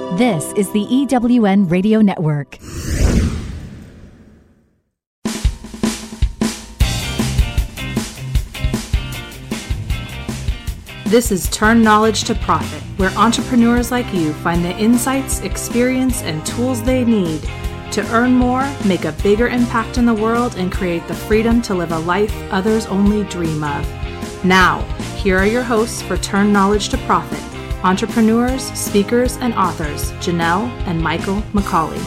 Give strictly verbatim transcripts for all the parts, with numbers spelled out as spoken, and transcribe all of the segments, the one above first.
This is the E W N Radio Network. This is Turn Knowledge to Profit, where entrepreneurs like you find the insights, experience, and tools they need to earn more, make a bigger impact in the world, and create the freedom to live a life others only dream of. Now, here are your hosts for Turn Knowledge to Profit, entrepreneurs, speakers, and authors, Janelle and Michael McCauley.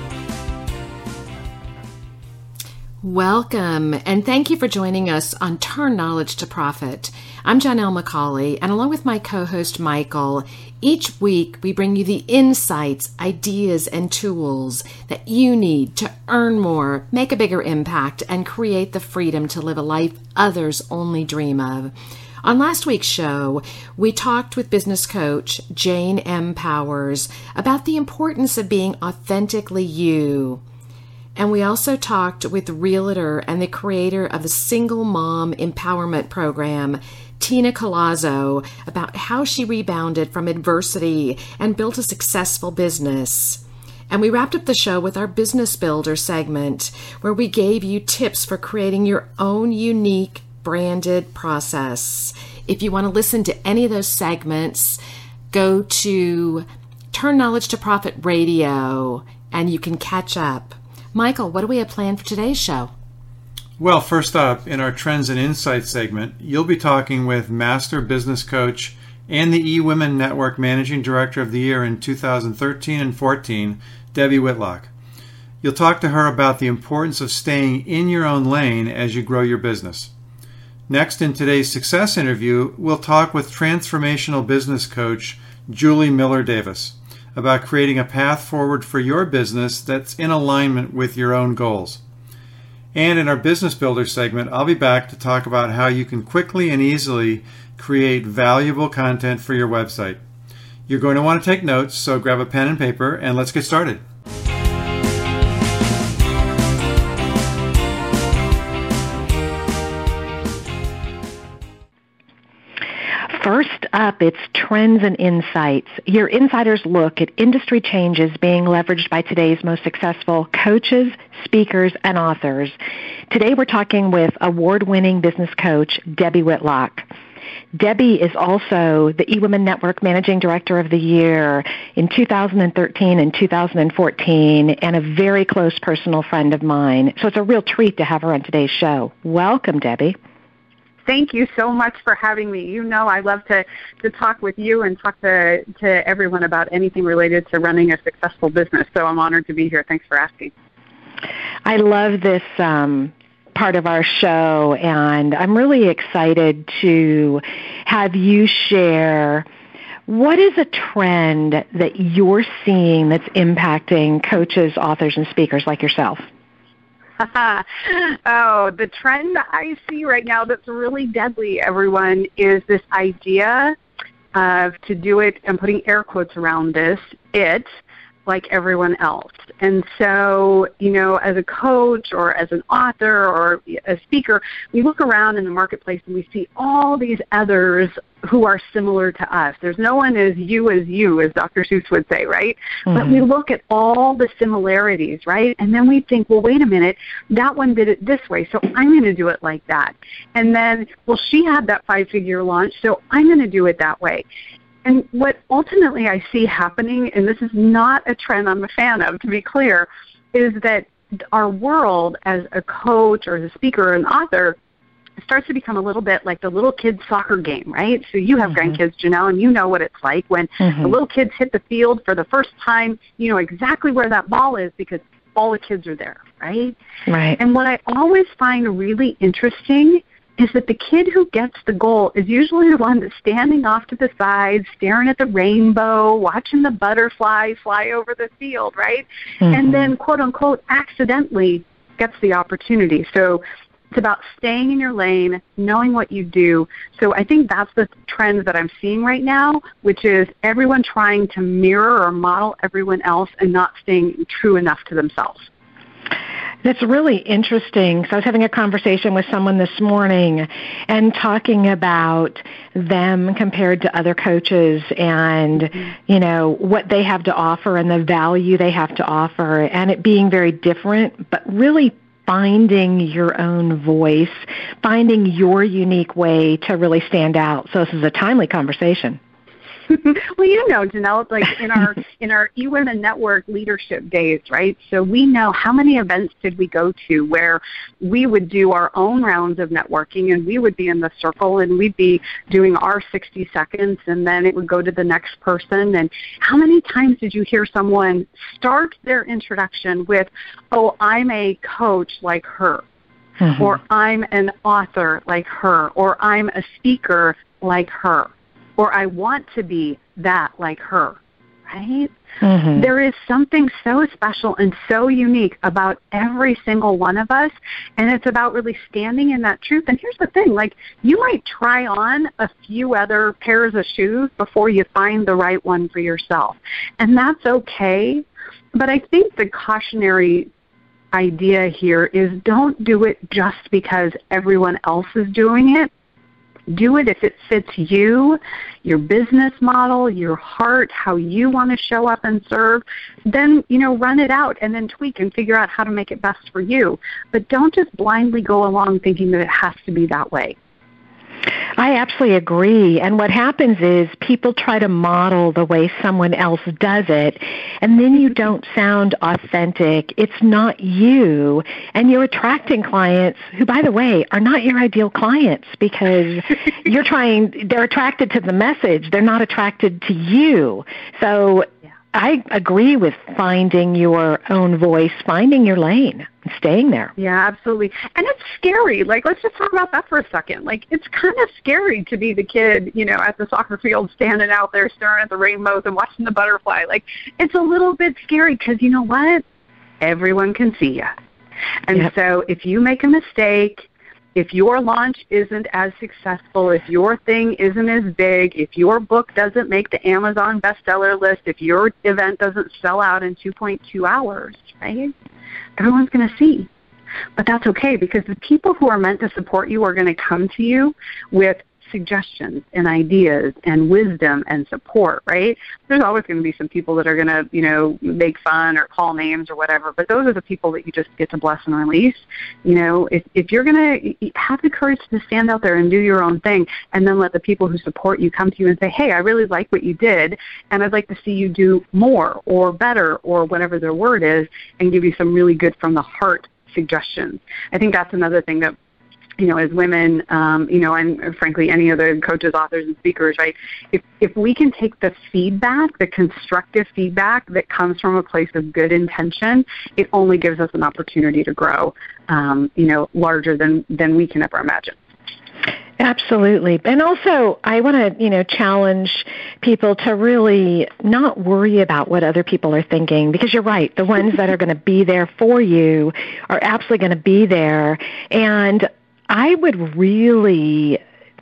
Welcome, and thank you for joining us on Turn Knowledge to Profit. I'm Janelle McCauley, and along with my co-host Michael, each week we bring you the insights, ideas, and tools that you need to earn more, make a bigger impact, and create the freedom to live a life others only dream of. On last week's show, we talked with business coach Jane M. Powers about the importance of being authentically you. And we also talked with realtor and the creator of the Single Mom Empowerment Program, Tina Colazzo, about how she rebounded from adversity and built a successful business. And we wrapped up the show with our Business Builder segment, where we gave you tips for creating your own unique branded process. If you want to listen to any of those segments, go to Turn Knowledge to Profit Radio and you can catch up. Michael, what do we have planned for today's show? Well, first up, in our Trends and Insights segment, you'll be talking with Master Business Coach and the eWomen Network Managing Director of the Year in two thousand thirteen and fourteen, Debbie Whitlock. You'll talk to her about the importance of staying in your own lane as you grow your business. Next, in today's success interview, we'll talk with transformational business coach Julie Miller Davis about creating a path forward for your business that's in alignment with your own goals. And in our Business Builder segment, I'll be back to talk about how you can quickly and easily create valuable content for your website. You're going to want to take notes, so grab a pen and paper and let's get started. First up, it's Trends and Insights, your insider's look at industry changes being leveraged by today's most successful coaches, speakers, and authors. Today we're talking with award-winning business coach Debbie Whitlock. Debbie is also the eWomen Network Managing Director of the Year in two thousand thirteen and two thousand fourteen, and a very close personal friend of mine. So it's a real treat to have her on today's show. Welcome, Debbie. Thank you so much for having me. You know I love to, to talk with you and talk to, to everyone about anything related to running a successful business, so I'm honored to be here. Thanks for asking. I love this um, part of our show, and I'm really excited to have you share what is a trend that you're seeing that's impacting coaches, authors, and speakers like yourself? Oh, the trend I see right now that's really deadly, everyone, is this idea of, to do it, I'm putting air quotes around this, it, like everyone else. And so, you know, as a coach or as an author or a speaker, we look around in the marketplace and we see all these others who are similar to us. There's no one as you as you, as Doctor Seuss would say, right? Mm-hmm. But we look at all the similarities, right? And then we think, well, wait a minute, that one did it this way, so I'm going to do it like that. And then, well, she had that five-figure launch, so I'm going to do it that way. And what ultimately I see happening, and this is not a trend I'm a fan of, to be clear, is that our world as a coach or as a speaker or an author starts to become a little bit like the little kid's soccer game, right? So you have mm-hmm. grandkids, Janelle, and you know what it's like when mm-hmm. the little kids hit the field for the first time. You know exactly where that ball is because all the kids are there, right? Right. And what I always find really interesting is that the kid who gets the goal is usually the one that's standing off to the side, staring at the rainbow, watching the butterflies fly over the field, right? Mm-hmm. And then, quote unquote, accidentally gets the opportunity. So it's about staying in your lane, knowing what you do. So I think that's the trend that I'm seeing right now, which is everyone trying to mirror or model everyone else and not staying true enough to themselves. That's really interesting. So I was having a conversation with someone this morning and talking about them compared to other coaches and, mm-hmm. you know, what they have to offer and the value they have to offer, and it being very different, but really finding your own voice, finding your unique way to really stand out. So this is a timely conversation. Well, you know, Janelle, like in our in our eWomen Network leadership days, right? So we know how many events did we go to where we would do our own rounds of networking, and we would be in the circle, and we'd be doing our sixty seconds, and then it would go to the next person. And how many times did you hear someone start their introduction with, "Oh, I'm a coach like her," mm-hmm. or "I'm an author like her," or "I'm a speaker like her," or "I want to be that like her," right? Mm-hmm. There is something so special and so unique about every single one of us, and it's about really standing in that truth. And here's the thing, like, you might try on a few other pairs of shoes before you find the right one for yourself, and that's okay. But I think the cautionary idea here is don't do it just because everyone else is doing it. Do it if it fits you, your business model, your heart, how you want to show up and serve. Then, you know, run it out and then tweak and figure out how to make it best for you. But don't just blindly go along thinking that it has to be that way. I absolutely agree. And what happens is people try to model the way someone else does it, and then you don't sound authentic. It's not you, and you're attracting clients who, by the way, are not your ideal clients because you're trying, they're attracted to the message. They're not attracted to you. So I agree with finding your own voice, finding your lane, and staying there. Yeah, absolutely. And it's scary. Like, let's just talk about that for a second. Like, it's kind of scary to be the kid, you know, at the soccer field standing out there staring at the rainbows and watching the butterfly. Like, it's a little bit scary because, you know what? Everyone can see you. And yep. so if you make a mistake, if your launch isn't as successful, if your thing isn't as big, if your book doesn't make the Amazon bestseller list, if your event doesn't sell out in two point two hours, right, everyone's going to see. But that's okay because the people who are meant to support you are going to come to you with suggestions and ideas and wisdom and support, right? There's always going to be some people that are going to, you know, make fun or call names or whatever, but those are the people that you just get to bless and release. You know, if, if you're going to have the courage to stand out there and do your own thing and then let the people who support you come to you and say, hey, I really like what you did and I'd like to see you do more or better or whatever their word is and give you some really good from the heart suggestions. I think that's another thing that, you know, as women, um, you know, and frankly, any other coaches, authors, and speakers, right, if if we can take the feedback, the constructive feedback that comes from a place of good intention, it only gives us an opportunity to grow, um, you know, larger than, than we can ever imagine. Absolutely. And also, I want to, you know, challenge people to really not worry about what other people are thinking, because you're right. The ones that are going to be there for you are absolutely going to be there. And I would really,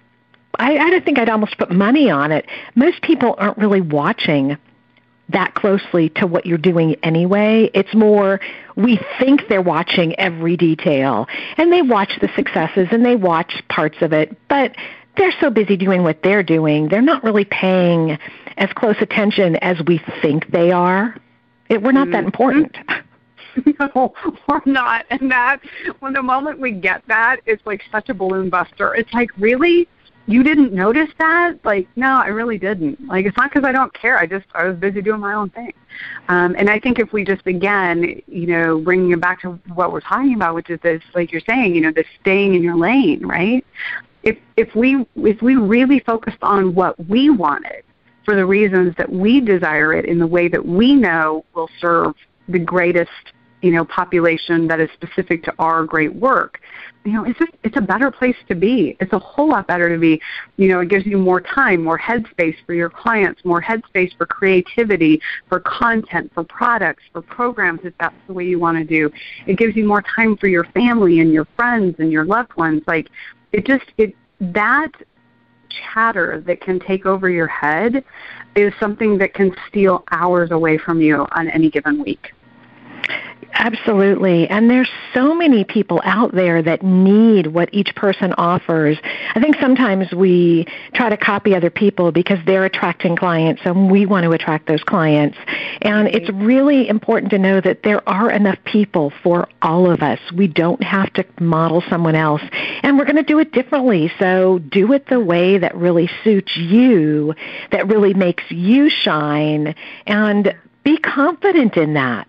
I, I think I'd almost put money on it. Most people aren't really watching that closely to what you're doing anyway. It's more we think they're watching every detail, and they watch the successes and they watch parts of it, but they're so busy doing what they're doing, they're not really paying as close attention as we think they are. It, we're not mm-hmm. that important. No, we're not. And that, when the moment we get that, it's like such a balloon buster. It's like, really? You didn't notice that? Like, no, I really didn't. Like, it's not because I don't care. I just, I was busy doing my own thing. Um, and I think if we just, again, you know, bringing it back to what we're talking about, which is this, like you're saying, you know, this staying in your lane, right? If, if we, if we really focused on what we wanted for the reasons that we desire it in the way that we know will serve the greatest, you know, population that is specific to our great work, you know, it's just, it's a better place to be. It's a whole lot better to be. You know, it gives you more time, more headspace for your clients, more headspace for creativity, for content, for products, for programs, if that's the way you want to do. It gives you more time for your family and your friends and your loved ones. Like, it just, it that chatter that can take over your head is something that can steal hours away from you on any given week. Absolutely. And there's so many people out there that need what each person offers. I think sometimes we try to copy other people because they're attracting clients and we want to attract those clients. And it's really important to know that there are enough people for all of us. We don't have to model someone else. And we're going to do it differently. So do it the way that really suits you, that really makes you shine, and be confident in that.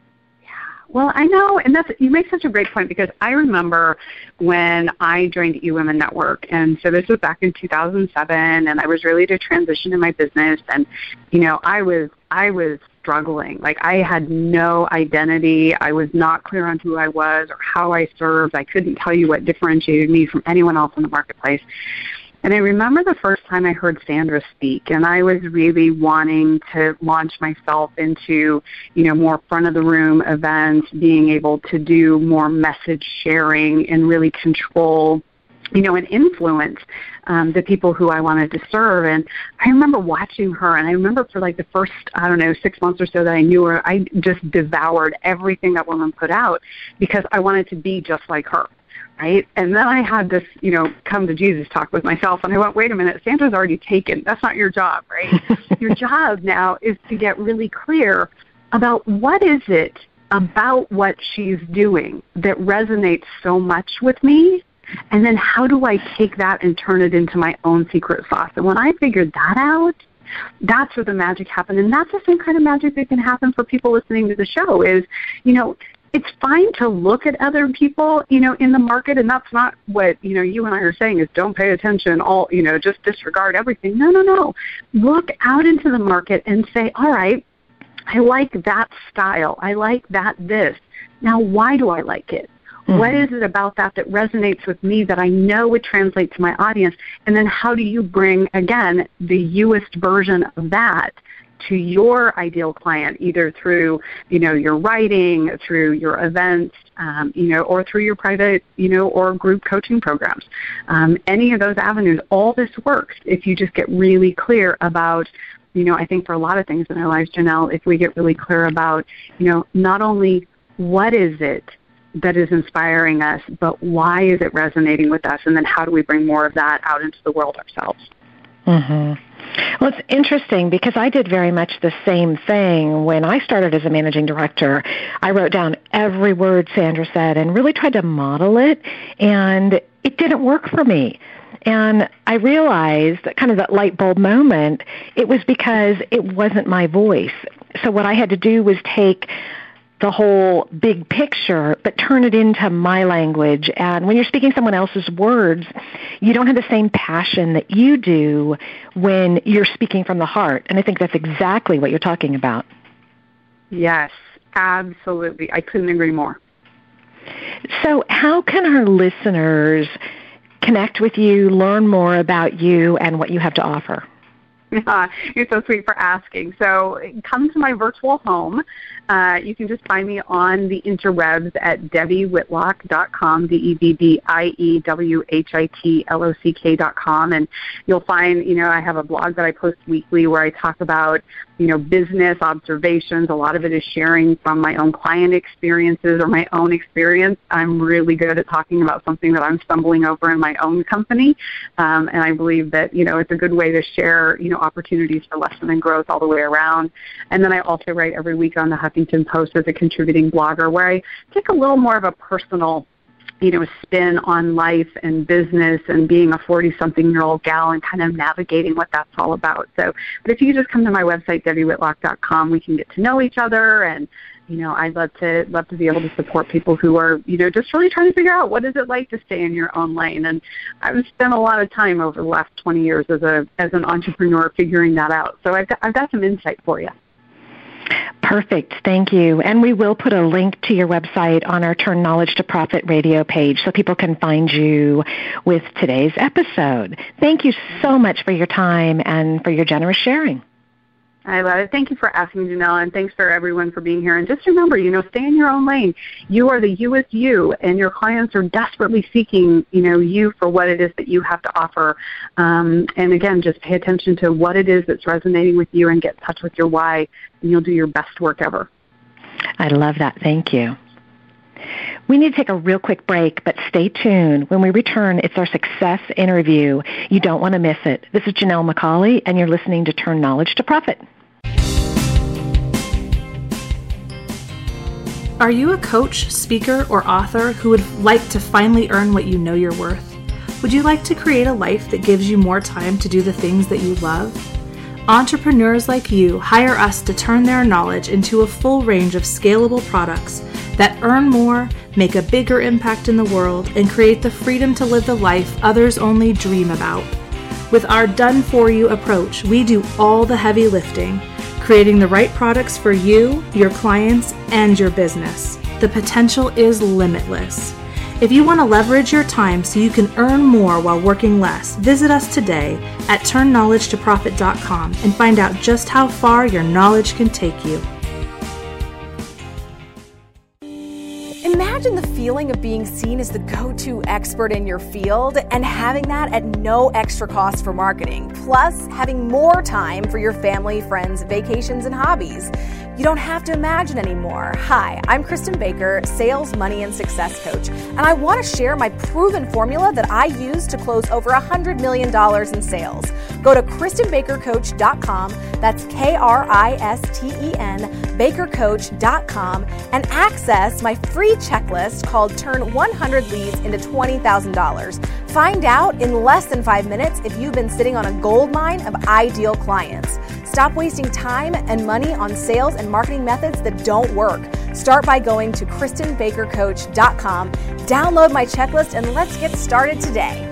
Well, I know, and that's, you make such a great point, because I remember when I joined eWomen Network, and so this was back in two thousand seven, and I was ready to transition in my business, and, you know, I was, I was struggling. Like, I had no identity. I was not clear on who I was or how I served. I couldn't tell you what differentiated me from anyone else in the marketplace. And I remember the first time I heard Sandra speak, and I was really wanting to launch myself into, you know, more front-of-the-room events, being able to do more message sharing and really control, you know, and influence um, the people who I wanted to serve. And I remember watching her, and I remember for like the first, I don't know, six months or so that I knew her, I just devoured everything that woman put out because I wanted to be just like her. Right? And then I had this, you know, come to Jesus talk with myself, and I went, wait a minute, Sandra's already taken. That's not your job, right? Your job now is to get really clear about what is it about what she's doing that resonates so much with me, and then how do I take that and turn it into my own secret sauce? And when I figured that out, that's where the magic happened. And that's the same kind of magic that can happen for people listening to the show is, you know, it's fine to look at other people, you know, in the market, and that's not what, you know, you and I are saying is don't pay attention, all, you know, just disregard everything. No, no, no. Look out into the market and say, all right, I like that style. I like that this. Now, why do I like it? Mm-hmm. What is it about that that resonates with me that I know would translate to my audience? And then how do you bring, again, the youest version of that to your ideal client, either through, you know, your writing, through your events, um, you know, or through your private, you know, or group coaching programs. Um, any of those avenues, all this works if you just get really clear about, you know, I think for a lot of things in our lives, Janelle, if we get really clear about, you know, not only what is it that is inspiring us, but why is it resonating with us, and then how do we bring more of that out into the world ourselves? Mm-hmm. Well, it's interesting because I did very much the same thing when I started as a managing director. I wrote down every word Sandra said and really tried to model it, and it didn't work for me. And I realized that kind of that light bulb moment, it was because it wasn't my voice. So what I had to do was take the whole big picture, but turn it into my language. And when you're speaking someone else's words, you don't have the same passion that you do when you're speaking from the heart. And I think that's exactly what you're talking about. Yes, absolutely. I couldn't agree more. So how can our listeners connect with you, learn more about you and what you have to offer? Uh, you're so sweet for asking. So come to my virtual home. Uh, you can just find me on the interwebs at debbie whitlock dot com, D E B B I E W H I T L O C K dot com. And you'll find, you know, I have a blog that I post weekly where I talk about, you know, business observations. A lot of it is sharing from my own client experiences or my own experience. I'm really good at talking about something that I'm stumbling over in my own company. Um, and I believe that, you know, it's a good way to share, you know, opportunities for lesson and growth all the way around. And then I also write every week on the Huffington Post as a contributing blogger where I take a little more of a personal, you know, spin on life and business and being a forty-something-year-old gal and kind of navigating what that's all about. So, but if you just come to my website, debbie whitlock dot com, we can get to know each other, and, you know, I'd love to love to be able to support people who are, you know, just really trying to figure out what is it like to stay in your own lane. And I've spent a lot of time over the last twenty years as a as an entrepreneur figuring that out. So I've got, I've got some insight for you. Perfect. Thank you. And we will put a link to your website on our Turn Knowledge to Profit radio page so people can find you with today's episode. Thank you so much for your time and for your generous sharing. I love it. Thank you for asking, Janelle, and thanks for everyone for being here. And just remember, you know, stay in your own lane. You are the you is you, and your clients are desperately seeking, you know, you for what it is that you have to offer. Um, and again, just pay attention to what it is that's resonating with you and get in touch with your why, and you'll do your best work ever. I love that. Thank you. We need to take a real quick break, but stay tuned. When we return, it's our success interview. You don't want to miss it. This is Janelle McCauley, and you're listening to Turn Knowledge to Profit. Are you a coach, speaker, or author who would like to finally earn what you know you're worth? Would you like to create a life that gives you more time to do the things that you love? Entrepreneurs like you hire us to turn their knowledge into a full range of scalable products that earn more, make a bigger impact in the world, and create the freedom to live the life others only dream about. With our done-for-you approach, we do all the heavy lifting, creating the right products for you, your clients, and your business. The potential is limitless. If you want to leverage your time so you can earn more while working less, visit us today at turn knowledge to profit dot com and find out just how far your knowledge can take you. Imagine the feeling of being seen as the go-to expert in your field and having that at no extra cost for marketing, plus having more time for your family, friends, vacations, and hobbies. You don't have to imagine anymore. Hi, I'm Kristen Baker, Sales, Money, and Success Coach, and I want to share my proven formula that I use to close over one hundred million dollars in sales. Go to kristen baker coach dot com, that's K R I S T E N, baker coach dot com, and access my free checklist called Turn one hundred Leads into twenty thousand dollars. Find out in less than five minutes if you've been sitting on a gold mine of ideal clients. Stop wasting time and money on sales and marketing methods that don't work. Start by going to kristen baker coach dot com, download my checklist, and let's get started today.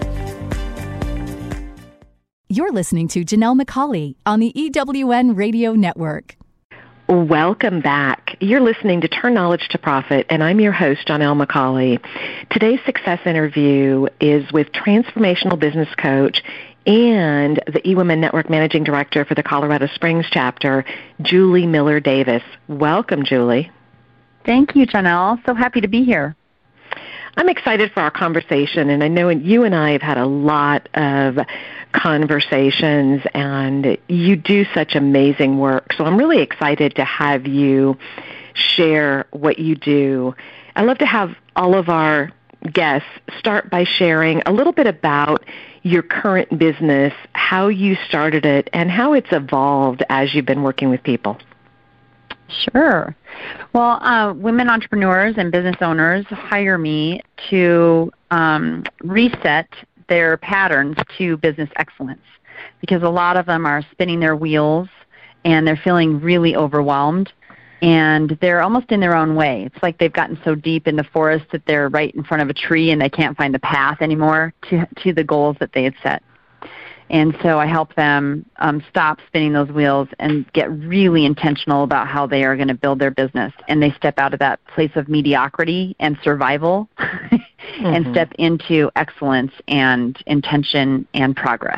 You're listening to Janelle McCauley on the E W N Radio Network. Welcome back. You're listening to Turn Knowledge to Profit, and I'm your host, Janelle McCauley. Today's success interview is with transformational business coach and the eWomen Network Managing Director for the Colorado Springs chapter, Julie Miller Davis. Welcome, Julie. Thank you, Janelle. So happy to be here. I'm excited for our conversation, and I know you and I have had a lot of conversations, and you do such amazing work. So I'm really excited to have you share what you do. I love to have all of our guests start by sharing a little bit about your current business, how you started it, and how it's evolved as you've been working with people. Sure. Well, uh, women entrepreneurs and business owners hire me to um, reset their patterns to business excellence, because a lot of them are spinning their wheels and they're feeling really overwhelmed, and they're almost in their own way. It's like they've gotten so deep in the forest that they're right in front of a tree and they can't find the path anymore to, to the goals that they had set. And so I help them um, stop spinning those wheels and get really intentional about how they are going to build their business. And they step out of that place of mediocrity and survival mm-hmm. and step into excellence and intention and progress.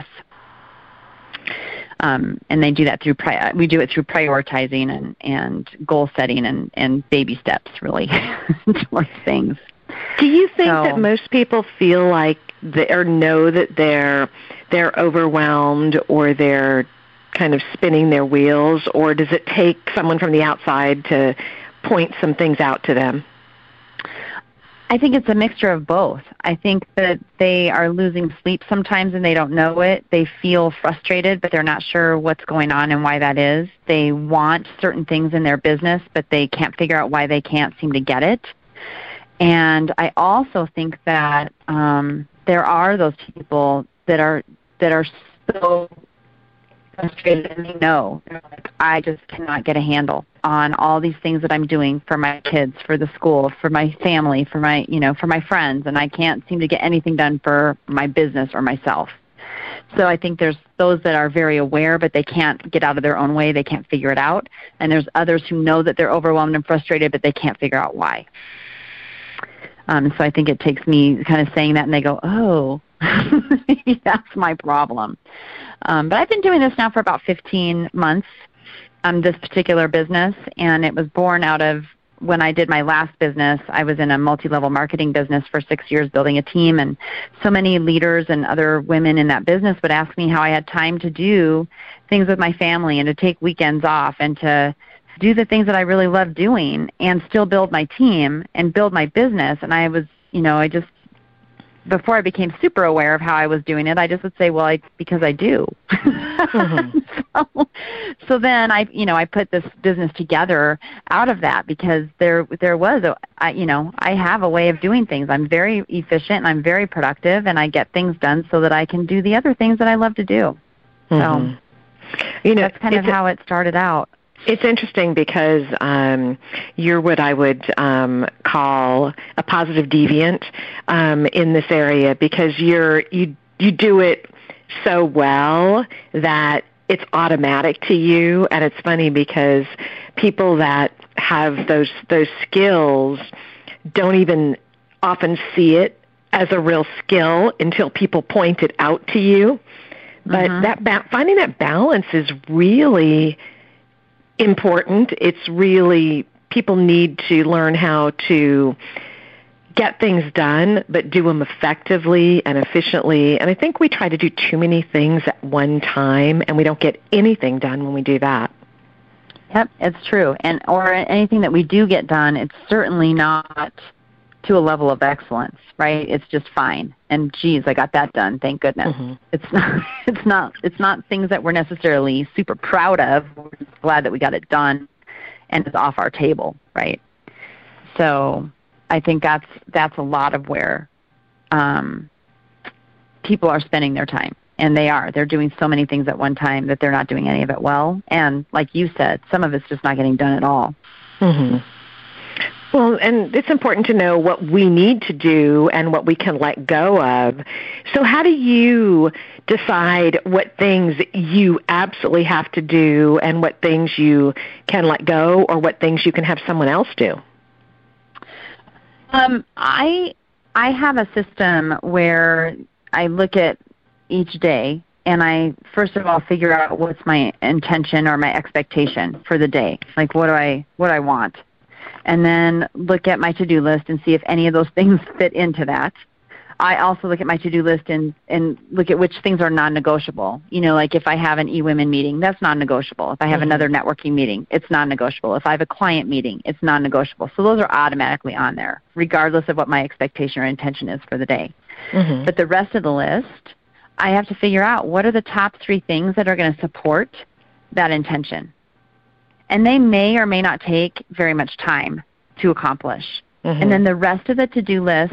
Um, and they do that through, pri- we do it through prioritizing and, and goal setting and, and baby steps, really, towards things. Do you think so, that most people feel like they, or know that they're they're overwhelmed or they're kind of spinning their wheels, or does it take someone from the outside to point some things out to them? I think it's a mixture of both. I think that they are losing sleep sometimes and they don't know it. They feel frustrated, but they're not sure what's going on and why that is. They want certain things in their business, but they can't figure out why they can't seem to get it. And I also think that um, there are those people that are that are so frustrated and they know, they're like, I just cannot get a handle on all these things that I'm doing for my kids, for the school, for my family, for my you know, for my friends, and I can't seem to get anything done for my business or myself. So I think there's those that are very aware, but they can't get out of their own way. They can't figure it out. And there's others who know that they're overwhelmed and frustrated, but they can't figure out why. Um, so I think it takes me kind of saying that, and they go, oh, maybe that's my problem. Um, but I've been doing this now for about fifteen months, um, this particular business, and it was born out of when I did my last business. I was in a multi-level marketing business for six years building a team, and so many leaders and other women in that business would ask me how I had time to do things with my family and to take weekends off and to do the things that I really love doing and still build my team and build my business. And I was, you know, I just, before I became super aware of how I was doing it, I just would say, well, I, because I do. Mm-hmm. so, so then I, you know, I put this business together out of that because there, there was a, I, you know, I have a way of doing things. I'm very efficient and I'm very productive and I get things done so that I can do the other things that I love to do. Mm-hmm. So, you know, that's kind of how it started out. It's interesting because um, you're what I would um, call a positive deviant um, in this area because you're you you do it so well that it's automatic to you. And it's funny because people that have those those skills don't even often see it as a real skill until people point it out to you. But mm-hmm. that ba- finding that balance is really important. It's really, people need to learn how to get things done, but do them effectively and efficiently. And I think we try to do too many things at one time, and we don't get anything done when we do that. Yep, it's true. And or anything that we do get done, it's certainly not to a level of excellence, right? It's just fine. And geez, I got that done. Thank goodness. Mm-hmm. It's not. It's not. It's not things that we're necessarily super proud of. We're just glad that we got it done, and it's off our table, right? So, I think that's that's a lot of where um, people are spending their time, and they are. They're doing so many things at one time that they're not doing any of it well. And like you said, some of it's just not getting done at all. Mm-hmm. Well, and it's important to know what we need to do and what we can let go of. So how do you decide what things you absolutely have to do and what things you can let go or what things you can have someone else do? Um, I I have a system where I look at each day and I, first of all, figure out what's my intention or my expectation for the day. Like, what do I what do I want? And then look at my to-do list and see if any of those things fit into that. I also look at my to-do list and, and look at which things are non-negotiable. You know, like if I have an e-women meeting, that's non-negotiable. If I have mm-hmm. another networking meeting, it's non-negotiable. If I have a client meeting, it's non-negotiable. So those are automatically on there, regardless of what my expectation or intention is for the day. Mm-hmm. But the rest of the list, I have to figure out what are the top three things that are going to support that intention. And they may or may not take very much time to accomplish. Mm-hmm. And then the rest of the to-do list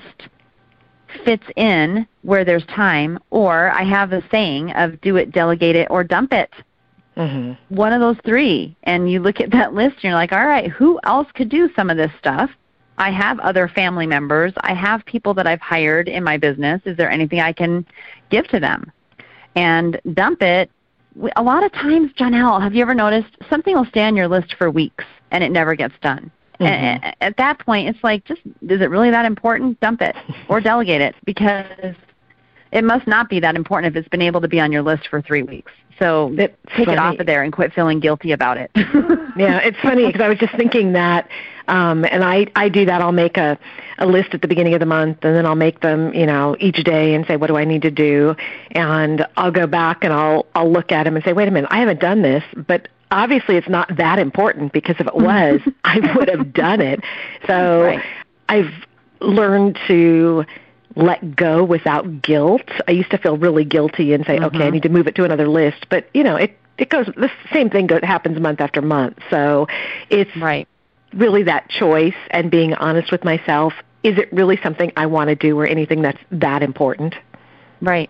fits in where there's time, or I have a saying of do it, delegate it, or dump it. Mm-hmm. One of those three. And you look at that list and you're like, all right, who else could do some of this stuff? I have other family members. I have people that I've hired in my business. Is there anything I can give to them? And dump it. A lot of times, Janelle, have you ever noticed something will stay on your list for weeks and it never gets done? Mm-hmm. And at that point, it's like, just is it really that important? Dump it or delegate it because it must not be that important if it's been able to be on your list for three weeks. So it's take funny. It off of there and quit feeling guilty about it. Yeah, it's funny because I was just thinking that, um, and I, I do that. I'll make a, a list at the beginning of the month, and then I'll make them, you know, each day and say, what do I need to do? And I'll go back and I'll I'll look at them and say, wait a minute, I haven't done this, but obviously it's not that important because if it was, I would have done it. So right. I've learned to let go without guilt. I used to feel really guilty and say, mm-hmm. okay, I need to move it to another list. But, you know, it, it goes, the same thing goes, happens month after month. So it's right. really that choice and being honest with myself. Is it really something I want to do or anything that's that important? Right.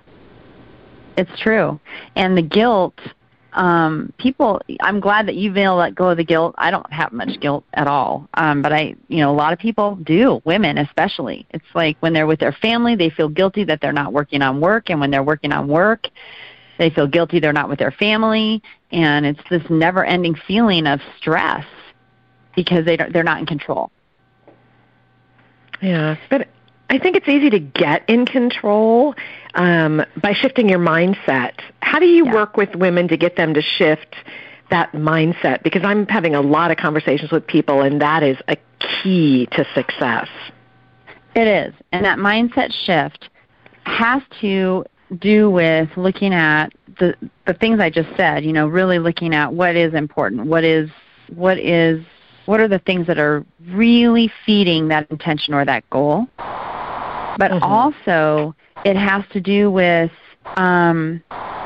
It's true. And the guilt, um, people, I'm glad that you've been able to let go of the guilt. I don't have much guilt at all. Um, but I, you know, a lot of people do, women especially. It's like when they're with their family, they feel guilty that they're not working on work. And when they're working on work, they feel guilty they're not with their family. And it's this never-ending feeling of stress because they don't, they're not in control. Yeah, but I think it's easy to get in control um, by shifting your mindset. How do you yeah. work with women to get them to shift that mindset? Because I'm having a lot of conversations with people, and that is a key to success. It is. And that mindset shift has to do with looking at the the things I just said, you know, really looking at what is important, what is what is what are the things that are really feeding that intention or that goal. But mm-hmm. also, it has to do with um,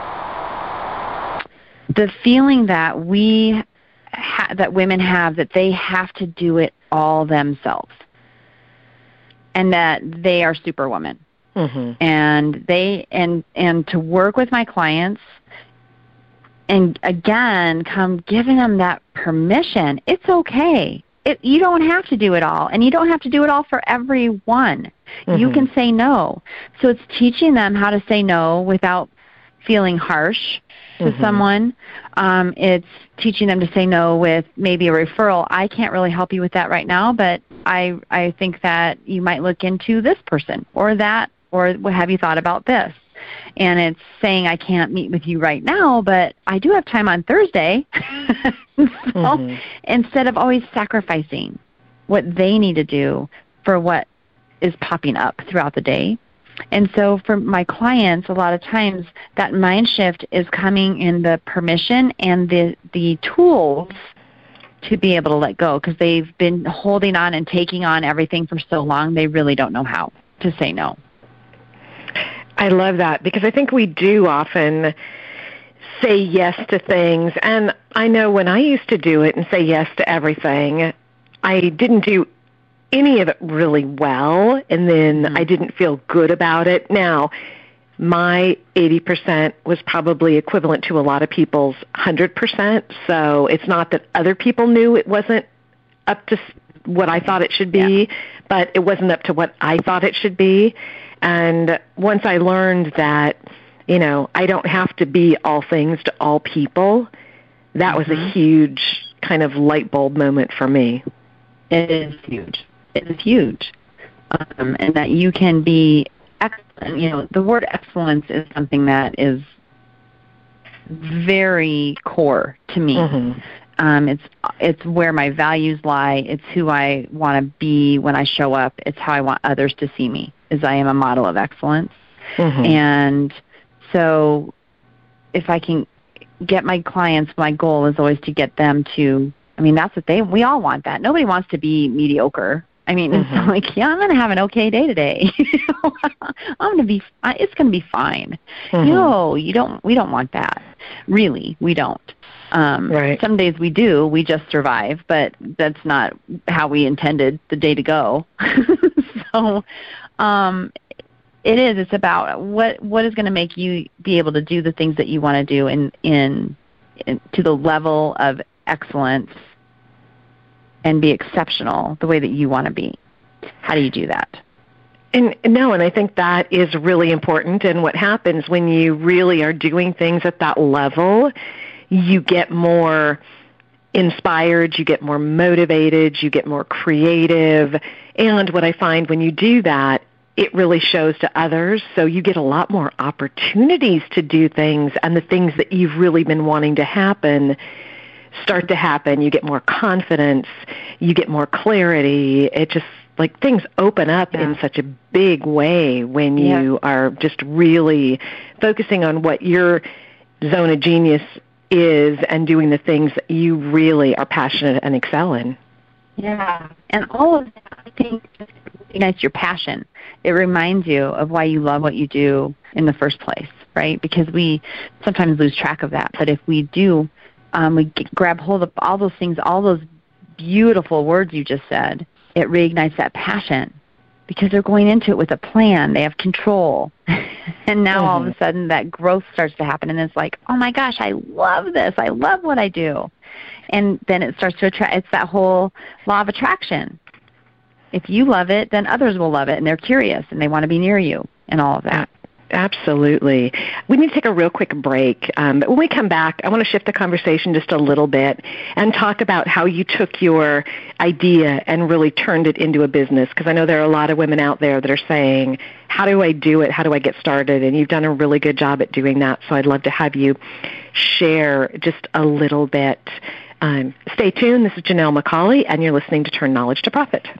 the feeling that we ha- that women have that they have to do it all themselves, and that they are superwoman. Mm-hmm. And they and and to work with my clients, and again, come giving them that permission. It's okay. It, you don't have to do it all, and you don't have to do it all for everyone. Mm-hmm. You can say no. So it's teaching them how to say no without feeling harsh to mm-hmm. someone. Um, it's teaching them to say no with maybe a referral. I can't really help you with that right now, but I I think that you might look into this person or that, or have you thought about this? And it's saying, I can't meet with you right now, but I do have time on Thursday. so mm-hmm. instead of always sacrificing what they need to do for what is popping up throughout the day. And so for my clients, a lot of times that mind shift is coming in the permission and the, the tools to be able to let go, because they've been holding on and taking on everything for so long, they really don't know how to say no. I love that, because I think we do often say yes to things. And I know when I used to do it and say yes to everything, I didn't do any of it really well, and then mm-hmm. I didn't feel good about it. Now, my eighty percent was probably equivalent to a lot of people's one hundred percent, so it's not that other people knew it wasn't up to what I thought it should be, yeah. but it wasn't up to what I thought it should be. And once I learned that, you know, I don't have to be all things to all people, that mm-hmm. was a huge kind of light bulb moment for me. It is huge. It is huge. Um, and that you can be excellent. You know, the word excellence is something that is very core to me. Mm-hmm. Um, it's it's where my values lie. It's who I want to be when I show up. It's how I want others to see me, as I am a model of excellence. Mm-hmm. And so if I can get my clients, my goal is always to get them to, I mean, that's what they, we all want that. Nobody wants to be mediocre. I mean, mm-hmm. it's like, yeah, I'm going to have an okay day today. I'm going to be, it's going to be fine. Mm-hmm. No, you don't, we don't want that. Really, we don't. Um, right. Some days we do, we just survive, but that's not how we intended the day to go. so, um, it is, it's about what, what is going to make you be able to do the things that you want to do in, in, in, to the level of excellence and be exceptional the way that you want to be. How do you do that? And no, and I think that is really important. And what happens when you really are doing things at that level, you get more inspired, you get more motivated, you get more creative. And what I find when you do that, it really shows to others. So you get a lot more opportunities to do things, and the things that you've really been wanting to happen start to happen. You get more confidence, you get more clarity. It just, like, things open up yeah. in such a big way when yeah. you are just really focusing on what your zone of genius is and doing the things that you really are passionate and excel in. Yeah, and all of that, I think, just recognize your passion. It reminds you of why you love what you do in the first place, right? Because we sometimes lose track of that. But if we do, um, we get, grab hold of all those things, all those beautiful words you just said, it reignites that passion because they're going into it with a plan. They have control. And now mm-hmm. all of a sudden that growth starts to happen, and it's like, oh, my gosh, I love this. I love what I do. And then it starts to attract. It's that whole law of attraction. If you love it, then others will love it, and they're curious, and they want to be near you and all of that. Absolutely. We need to take a real quick break. Um, but when we come back, I want to shift the conversation just a little bit and talk about how you took your idea and really turned it into a business. Because I know there are a lot of women out there that are saying, how do I do it? How do I get started? And you've done a really good job at doing that. So I'd love to have you share just a little bit. Um, stay tuned. This is Janelle McCauley, and you're listening to Turn Knowledge to Profit.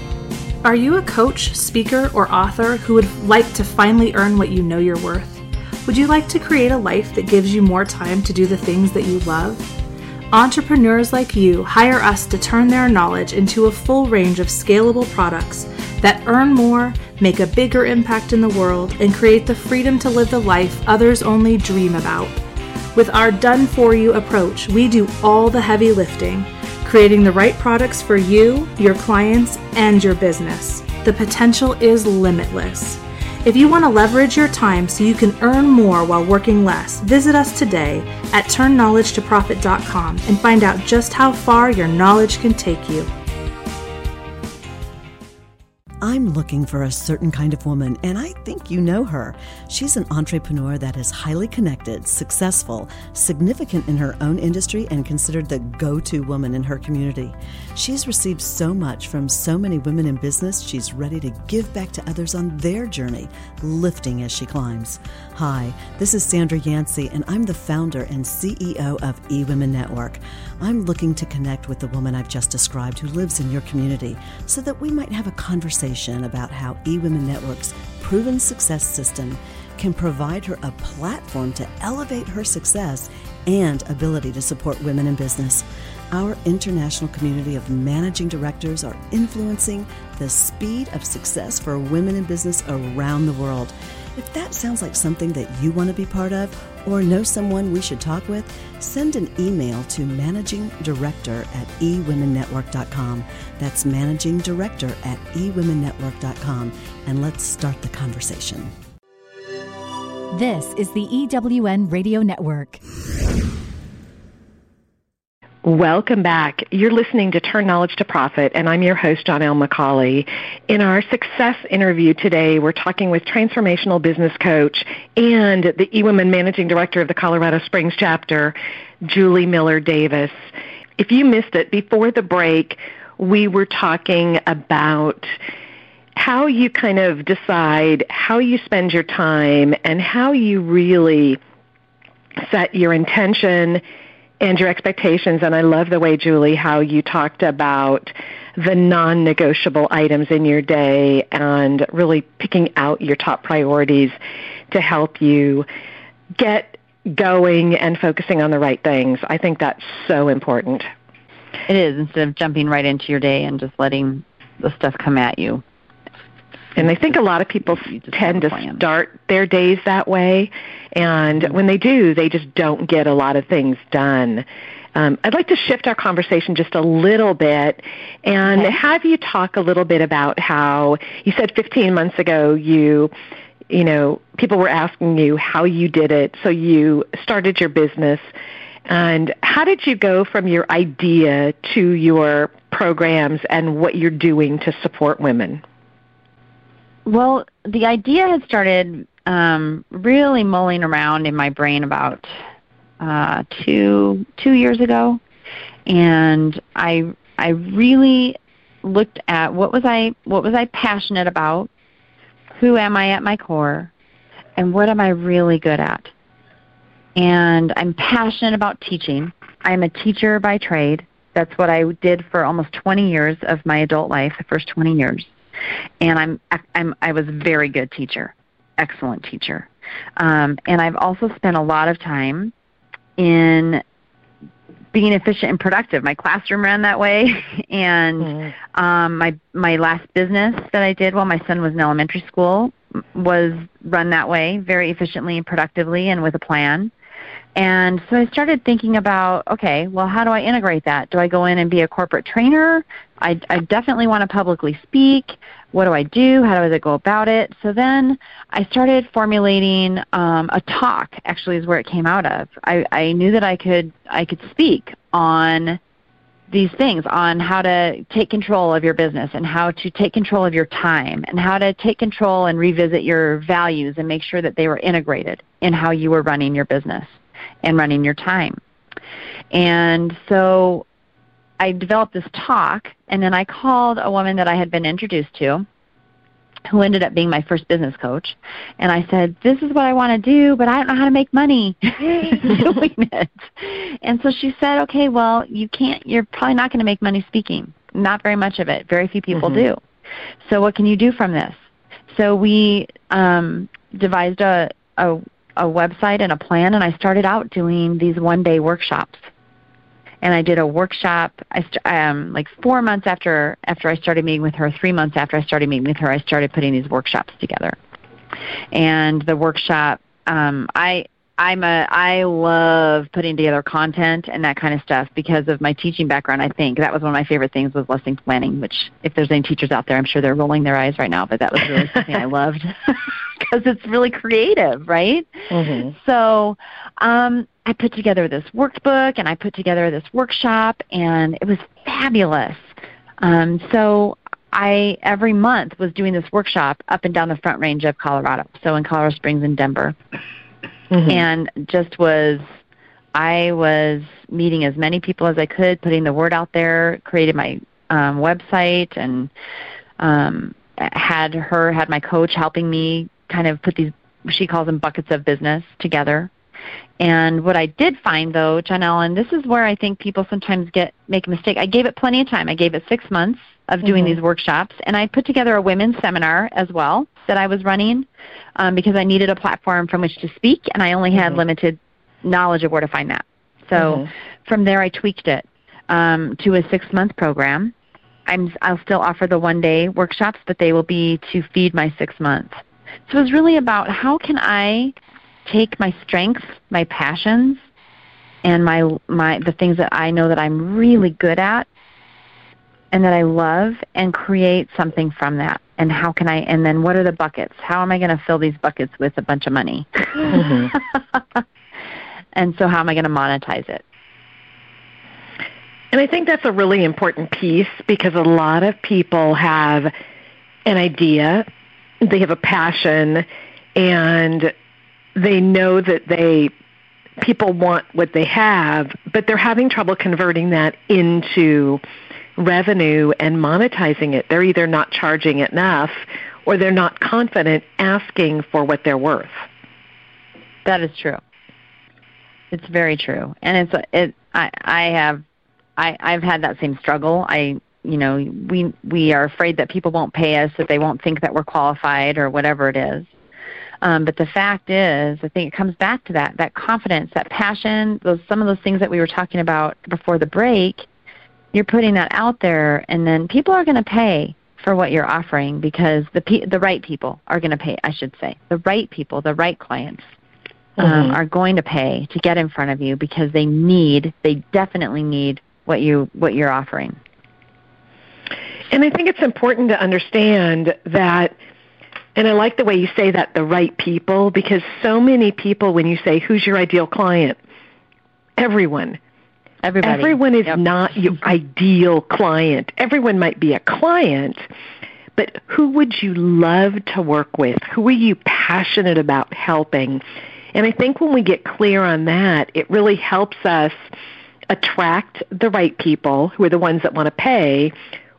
Are you a coach, speaker, or author who would like to finally earn what you know you're worth? Would you like to create a life that gives you more time to do the things that you love? Entrepreneurs like you hire us to turn their knowledge into a full range of scalable products that earn more, make a bigger impact in the world, and create the freedom to live the life others only dream about. With our done-for-you approach, we do all the heavy lifting, creating the right products for you, your clients, and your business. The potential is limitless. If you want to leverage your time so you can earn more while working less, visit us today at turn knowledge to profit dot com and find out just how far your knowledge can take you. I'm looking for a certain kind of woman, and I think you know her. She's an entrepreneur that is highly connected, successful, significant in her own industry, and considered the go-to woman in her community. She's received so much from so many women in business, she's ready to give back to others on their journey, lifting as she climbs. Hi, this is Sandra Yancey, and I'm the founder and C E O of eWomen Network. I'm looking to connect with the woman I've just described who lives in your community so that we might have a conversation about how eWomen Network's proven success system can provide her a platform to elevate her success and ability to support women in business. Our international community of managing directors are influencing the speed of success for women in business around the world. If that sounds like something that you want to be part of or know someone we should talk with, send an email to managing director at e women network dot com. That's managing director at e women network dot com, and let's start the conversation. This is the E W N Radio Network. Welcome back. You're listening to Turn Knowledge to Profit, and I'm your host, Janelle McCauley. In our success interview today, we're talking with transformational business coach and the eWomen Managing Director of the Colorado Springs chapter, Julie Miller Davis. If you missed it, before the break, we were talking about how you kind of decide how you spend your time and how you really set your intention and your expectations. And I love the way, Julie, how you talked about the non-negotiable items in your day and really picking out your top priorities to help you get going and focusing on the right things. I think that's so important. It is, instead of jumping right into your day and just letting the stuff come at you. And I think a lot of people tend to start their days that way, and when they do, they just don't get a lot of things done. Um, I'd like to shift our conversation just a little bit and okay. have you talk a little bit about how you said fifteen months ago you, you know, people were asking you how you did it, so you started your business. And how did you go from your idea to your programs and what you're doing to support women? Well, the idea had started um, really mulling around in my brain about uh, two two years ago, and I I really looked at what was I what was I passionate about, who am I at my core, and what am I really good at. And I'm passionate about teaching. I'm a teacher by trade. That's what I did for almost twenty years of my adult life, the first twenty years. And I'm, I'm, I was a very good teacher, excellent teacher. Um, and I've also spent a lot of time in being efficient and productive. My classroom ran that way, and mm-hmm. um, my my last business that I did while my son was in elementary school was run that way, very efficiently and productively and with a plan. And so I started thinking about, okay, well, how do I integrate that? Do I go in and be a corporate trainer? I, I definitely want to publicly speak. What do I do? How do I go about it? So then I started formulating um, a talk, actually is where it came out of. I, I knew that I could I could speak on these things, on how to take control of your business and how to take control of your time and how to take control and revisit your values and make sure that they were integrated in how you were running your business and running your time. And so I developed this talk, and then I called a woman that I had been introduced to who ended up being my first business coach, and I said, this is what I want to do, but I don't know how to make money doing it. And so she said, okay, well, you can't, you're probably not going to make money speaking. Not very much of it. Very few people mm-hmm. do. So what can you do from this? So we um, devised a, a, a website and a plan, and I started out doing these one-day workshops. And I did a workshop, I st- um, like four months after after I started meeting with her, three months after I started meeting with her, I started putting these workshops together. And the workshop, um, I I'm a I love putting together content and that kind of stuff because of my teaching background. I think that was one of my favorite things was lesson planning. Which, if there's any teachers out there, I'm sure they're rolling their eyes right now. But that was really something I loved because it's really creative, right? Mm-hmm. So um, I put together this workbook and I put together this workshop, and it was fabulous. Um, so I every month was doing this workshop up and down the Front Range of Colorado. So in Colorado Springs and Denver. Mm-hmm. And just was, I was meeting as many people as I could, putting the word out there, created my um, website, and um, had her, had my coach helping me kind of put these, she calls them buckets of business, together. And what I did find, though, Janelle, and this is where I think people sometimes get make a mistake, I gave it plenty of time. I gave it six months of doing mm-hmm. these workshops, and I put together a women's seminar as well that I was running um, because I needed a platform from which to speak, and I only had mm-hmm. limited knowledge of where to find that. So mm-hmm. from there, I tweaked it um, to a six-month program. I'm, I'll still offer the one-day workshops, but they will be to feed my six months. So it was really about how can I take my strengths, my passions, and my my the things that I know that I'm really good at and that I love, and create something from that. And how can I, and then what are the buckets? How am I going to fill these buckets with a bunch of money? Mm-hmm. And so how am I going to monetize it? And I think that's a really important piece because a lot of people have an idea, they have a passion, and they know that they people want what they have, but they're having trouble converting that into revenue and monetizing it. They're either not charging enough or they're not confident asking for what they're worth. That is true. It's very true. And it's it I I have I I've had that same struggle. I you know, we we are afraid that people won't pay us, that they won't think that we're qualified or whatever it is. Um, but the fact is, I think it comes back to that, that confidence, that passion, those some of those things that we were talking about before the break. You're putting that out there, and then people are going to pay for what you're offering because the pe- the right people are going to pay, I should say. The right people, the right clients um, mm-hmm. are going to pay to get in front of you because they need, they definitely need what, you, what you're offering. And I think it's important to understand that, and I like the way you say that, the right people, because so many people, when you say, who's your ideal client? Everyone. Everybody. Everyone is yep. not your ideal client. Everyone might be a client, but who would you love to work with? Who are you passionate about helping? And I think when we get clear on that, it really helps us attract the right people who are the ones that want to pay,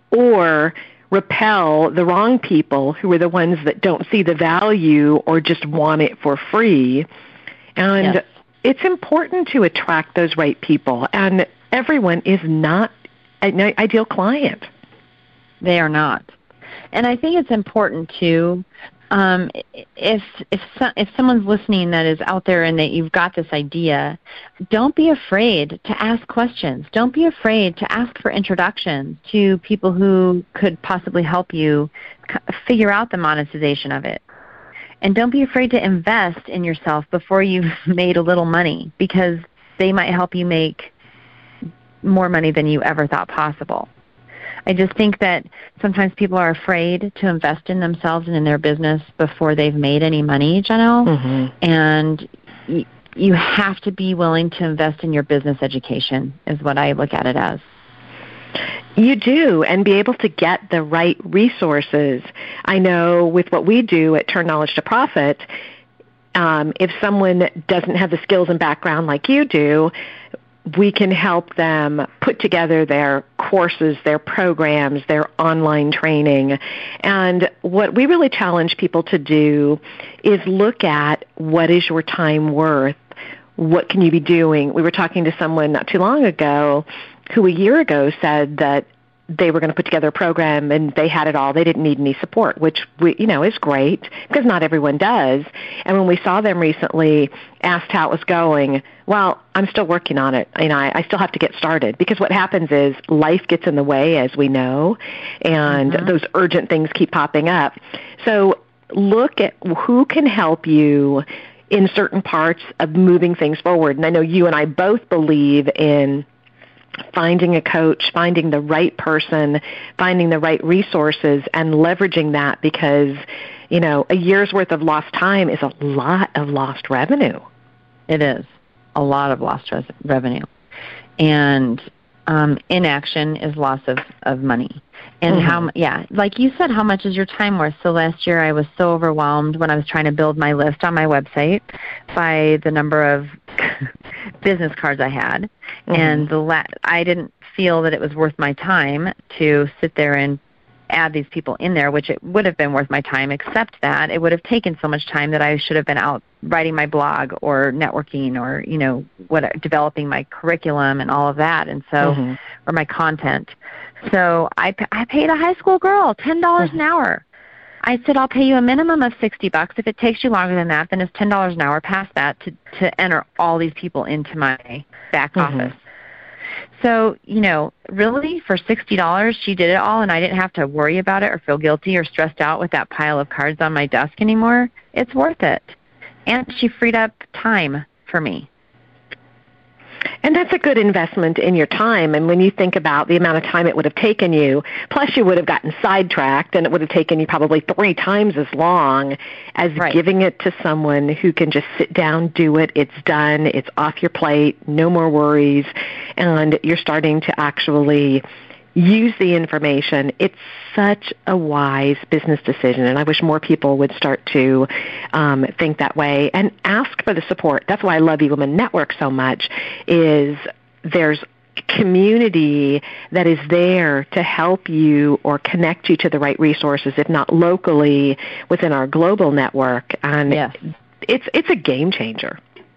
or repel the wrong people who are the ones that don't see the value or just want it for free. And yes. It's important to attract those right people, and everyone is not an ideal client. They are not. And I think it's important, too, um, if if so, if someone's listening that is out there and that you've got this idea, don't be afraid to ask questions. Don't be afraid to ask for introductions to people who could possibly help you figure out the monetization of it. And don't be afraid to invest in yourself before you've made a little money, because they might help you make more money than you ever thought possible. I just think that sometimes people are afraid to invest in themselves and in their business before they've made any money, Janelle. Mm-hmm. And y- you have to be willing to invest in your business education is what I look at it as. You do, and be able to get the right resources. I know with what we do at Turn Knowledge to Profit, um, if someone doesn't have the skills and background like you do, we can help them put together their courses, their programs, their online training. And what we really challenge people to do is look at what is your time worth? What can you be doing? We were talking to someone not too long ago who a year ago said that they were going to put together a program and they had it all. They didn't need any support, which, we, you know, is great because not everyone does. And when we saw them recently, asked how it was going, well, I'm still working on it. You know, I, I still have to get started because what happens is life gets in the way, as we know, and mm-hmm. those urgent things keep popping up. So look at who can help you in certain parts of moving things forward. And I know you and I both believe in finding a coach, finding the right person, finding the right resources, and leveraging that because, you know, a year's worth of lost time is a lot of lost revenue. It is a lot of lost res- revenue. And um, inaction is loss of, of money. And mm-hmm. how, yeah, like you said, how much is your time worth? So last year I was so overwhelmed when I was trying to build my list on my website by the number of business cards I had. Mm-hmm. And the la- I didn't feel that it was worth my time to sit there and add these people in there, which it would have been worth my time, except that it would have taken so much time that I should have been out writing my blog or networking or, you know, what developing my curriculum and all of that. And so, mm-hmm. or my content. So I, I paid a high school girl ten dollars mm-hmm. an hour. I said, I'll pay you a minimum of sixty bucks. If it takes you longer than that, then it's ten dollars an hour past that to, to enter all these people into my back mm-hmm. office. So, you know, really for sixty dollars, she did it all, and I didn't have to worry about it or feel guilty or stressed out with that pile of cards on my desk anymore. It's worth it. And she freed up time for me. And that's a good investment in your time. And when you think about the amount of time it would have taken you, plus you would have gotten sidetracked, and it would have taken you probably three times as long as right. giving it to someone who can just sit down, do it, it's done, it's off your plate, no more worries, and you're starting to actually use the information. It's such a wise business decision, and I wish more people would start to um, think that way and ask for the support. That's why I love eWomen Network so much, is there's community that is there to help you or connect you to the right resources, if not locally, within our global network. And yes. it's it's a game changer.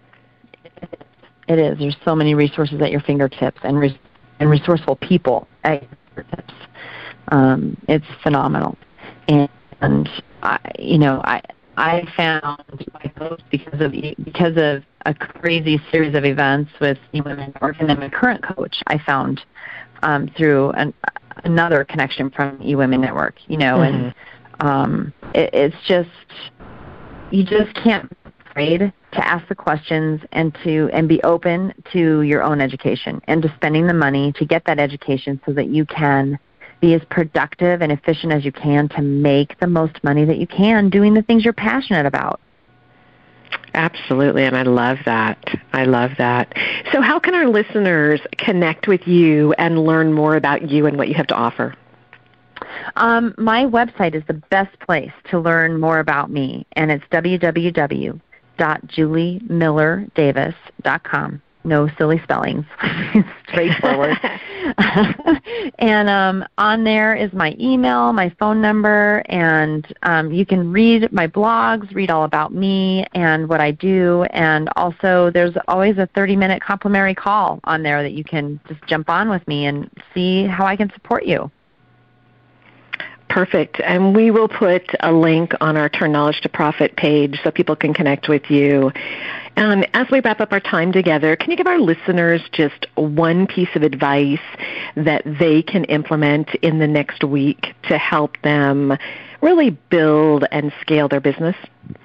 It is. There's so many resources at your fingertips and res- and resourceful people at your fingertips. Um, it's phenomenal. And, and I, you know, I I found my coach because of because of a crazy series of events with eWomen Network, and then my current coach I found um, through an, another connection from eWomen Network. You know, mm-hmm. and um, it, it's just you just can't be afraid to ask the questions and to and be open to your own education and to spending the money to get that education so that you can be as productive and efficient as you can to make the most money that you can doing the things you're passionate about. Absolutely, and I love that. I love that. So how can our listeners connect with you and learn more about you and what you have to offer? Um, my website is the best place to learn more about me, and it's w w w dot julie miller davis dot com. No silly spellings. Straightforward. And um, on there is my email, my phone number, and um, you can read my blogs, read all about me and what I do. And also there's always a thirty-minute complimentary call on there that you can just jump on with me and see how I can support you. Perfect. And we will put a link on our Turn Knowledge to Profit page so people can connect with you. Um, as we wrap up our time together, can you give our listeners just one piece of advice that they can implement in the next week to help them really build and scale their business?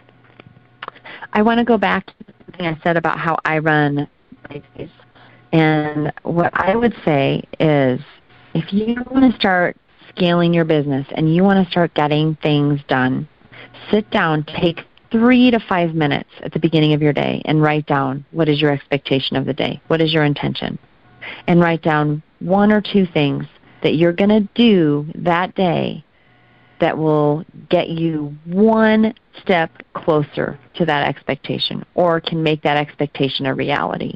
I want to go back to something I said about how I run my business. And what I would say is if you want to start scaling your business and you want to start getting things done, sit down, take three to five minutes at the beginning of your day and write down what is your expectation of the day, what is your intention, and write down one or two things that you're going to do that day that will get you one step closer to that expectation or can make that expectation a reality.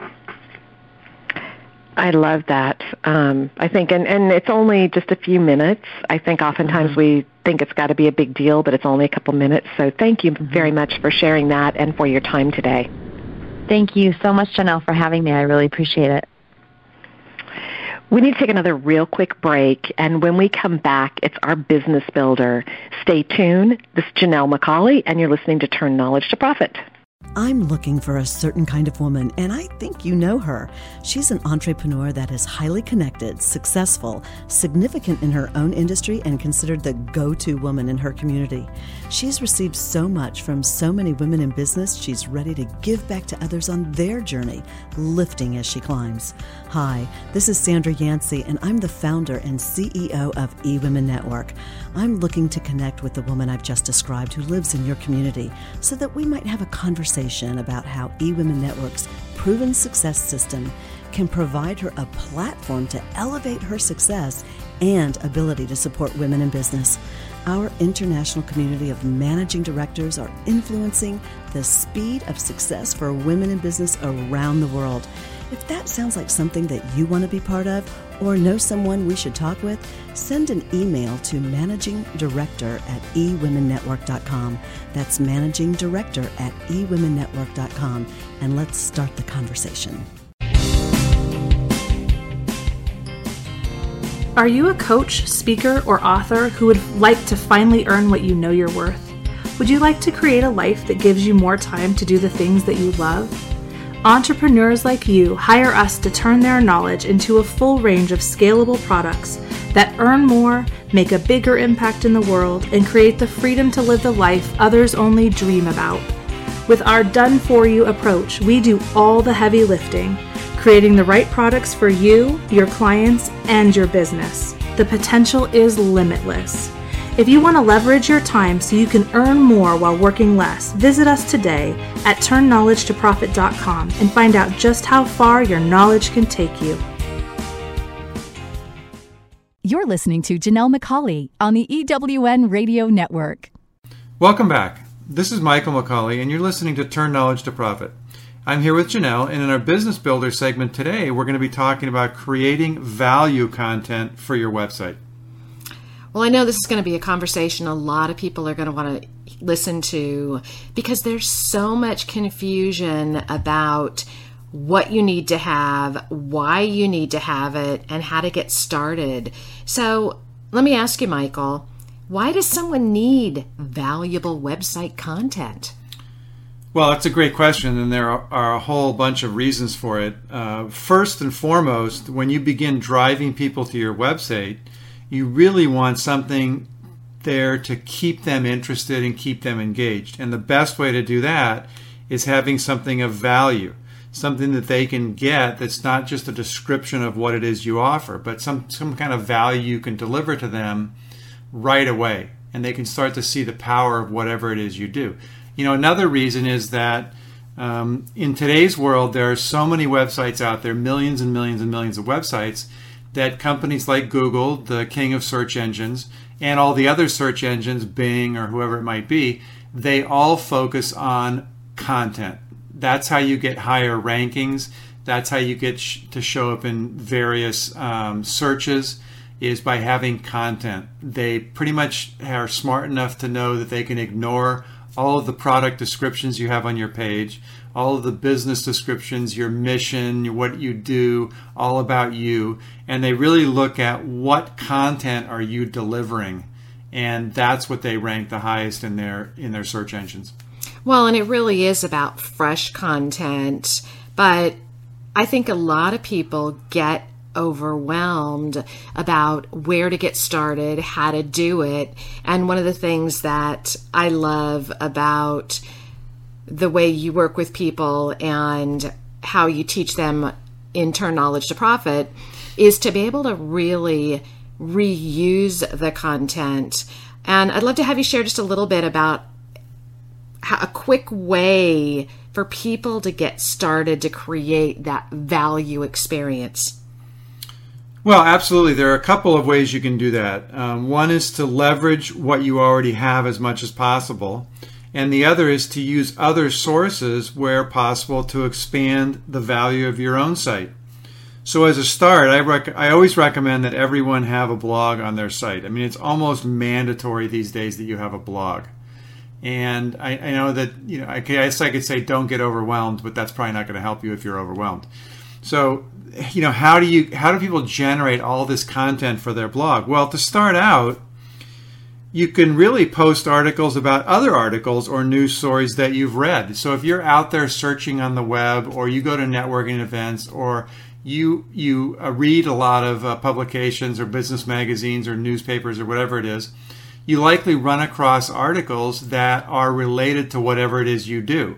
I love that. Um, I think, and, and it's only just a few minutes. I think oftentimes mm-hmm. we think it's got to be a big deal, but it's only a couple minutes. So thank you mm-hmm. very much for sharing that and for your time today. Thank you so much, Janelle, for having me. I really appreciate it. We need to take another real quick break, and when we come back, it's our business builder. Stay tuned. This is Janelle McCauley, and you're listening to Turn Knowledge to Profit. I'm looking for a certain kind of woman, and I think you know her. She's an entrepreneur that is highly connected, successful, significant in her own industry, and considered the go-to woman in her community. She's received so much from so many women in business, she's ready to give back to others on their journey, lifting as she climbs. Hi, this is Sandra Yancey, and I'm the founder and C E O of eWomen Network. I'm looking to connect with the woman I've just described who lives in your community so that we might have a conversation about how eWomen Network's proven success system can provide her a platform to elevate her success and ability to support women in business. Our international community of managing directors are influencing the speed of success for women in business around the world. If that sounds like something that you want to be part of or know someone we should talk with, send an email to managing director at e women network dot com. That's managing director at e women network dot com, and let's start the conversation. Are you a coach, speaker, or author who would like to finally earn what you know you're worth? Would you like to create a life that gives you more time to do the things that you love? Entrepreneurs like you hire us to turn their knowledge into a full range of scalable products that earn more, make a bigger impact in the world, and create the freedom to live the life others only dream about. With our done-for-you approach, we do all the heavy lifting, creating the right products for you, your clients, and your business. The potential is limitless. If you want to leverage your time so you can earn more while working less, visit us today at turn knowledge to profit dot com and find out just how far your knowledge can take you. You're listening to Janelle McCauley on the E W N Radio Network. Welcome back. This is Michael McCauley, and you're listening to Turn Knowledge to Profit. I'm here with Janelle, and in our Business Builder segment today, we're going to be talking about creating value content for your website. Well, I know this is going to be a conversation a lot of people are going to want to listen to because there's so much confusion about what you need to have, why you need to have it, and how to get started. So let me ask you, Michael, why does someone need valuable website content? Well, that's a great question, and there are a whole bunch of reasons for it. Uh, first and foremost, when you begin driving people to your website, you really want something there to keep them interested and keep them engaged. And the best way to do that is having something of value, something that they can get that's not just a description of what it is you offer, but some, some kind of value you can deliver to them right away. And they can start to see the power of whatever it is you do. You know, another reason is that um, in today's world, there are so many websites out there, millions and millions and millions of websites, that companies like Google, the king of search engines, and all the other search engines, Bing or whoever it might be, they all focus on content. That's how you get higher rankings. That's how you get sh- to show up in various um, searches, is by having content. They pretty much are smart enough to know that they can ignore all of the product descriptions you have on your page, all of the business descriptions, your mission, what you do, all about you, and they really look at what content are you delivering, and that's what they rank the highest in their in their search engines. Well, and it really is about fresh content, but I think a lot of people get overwhelmed about where to get started, how to do it. And one of the things that I love about the way you work with people and how you teach them in Turn Knowledge to Profit is to be able to really reuse the content. And I'd love to have you share just a little bit about how, a quick way for people to get started to create that value experience. Well, absolutely. There are a couple of ways you can do that. Um, one is to leverage what you already have as much as possible. And the other is to use other sources where possible to expand the value of your own site. So as a start, I, rec- I always recommend that everyone have a blog on their site. I mean, it's almost mandatory these days that you have a blog. And I, I know that, you know, I guess I could say don't get overwhelmed, but that's probably not going to help you if you're overwhelmed. So you know, how do you how do people generate all this content for their blog? Well, to start out, you can really post articles about other articles or news stories that you've read. So if you're out there searching on the web, or you go to networking events, or you you uh, read a lot of uh, publications or business magazines or newspapers or whatever it is, you likely run across articles that are related to whatever it is you do.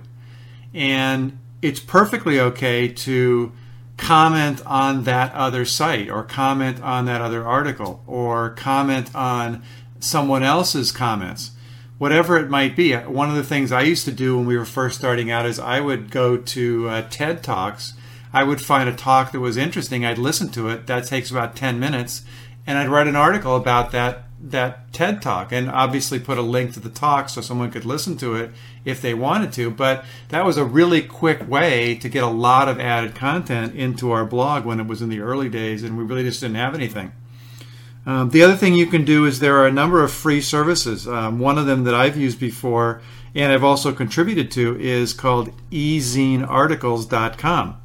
And it's perfectly okay to comment on that other site, or comment on that other article, or comment on someone else's comments, whatever it might be. One of the things I used to do when we were first starting out is I would go to uh, TED Talks. I would find a talk that was interesting. I'd listen to it. That takes about ten minutes. And I'd write an article about that that TED Talk, and obviously put a link to the talk so someone could listen to it if they wanted to. But that was a really quick way to get a lot of added content into our blog when it was in the early days and we really just didn't have anything. Um, the other thing you can do is there are a number of free services. Um, one of them that I've used before and I've also contributed to is called e zine articles dot com.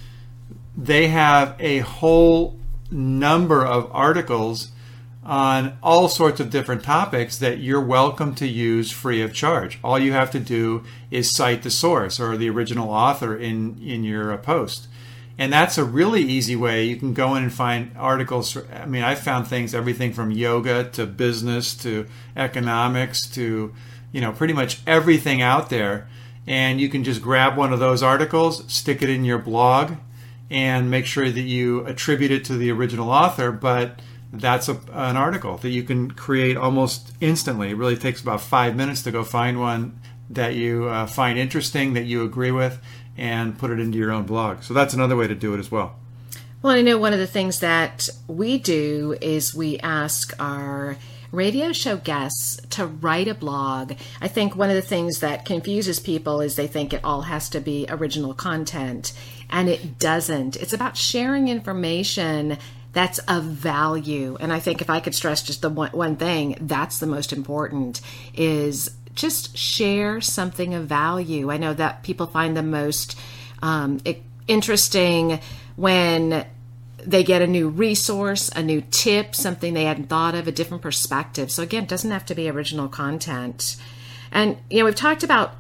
They have a whole number of articles on all sorts of different topics that you're welcome to use free of charge. All you have to do is cite the source or the original author in, in your uh, post. And that's a really easy way. You can go in and find articles. I mean, I've found things, everything from yoga to business to economics to, you know, pretty much everything out there. And you can just grab one of those articles, stick it in your blog, and make sure that you attribute it to the original author. But that's a, an article that you can create almost instantly. It really takes about five minutes to go find one that you uh, find interesting, that you agree with, and put it into your own blog. So that's another way to do it as well. Well, I know one of the things that we do is we ask our radio show guests to write a blog. I think one of the things that confuses people is they think it all has to be original content, and it doesn't. It's about sharing information that's of value. And I think if I could stress just the one, one thing, that's the most important, is just share something of value. I know that people find the most um, interesting when they get a new resource, a new tip, something they hadn't thought of, a different perspective. So again, it doesn't have to be original content. And, you know, we've talked about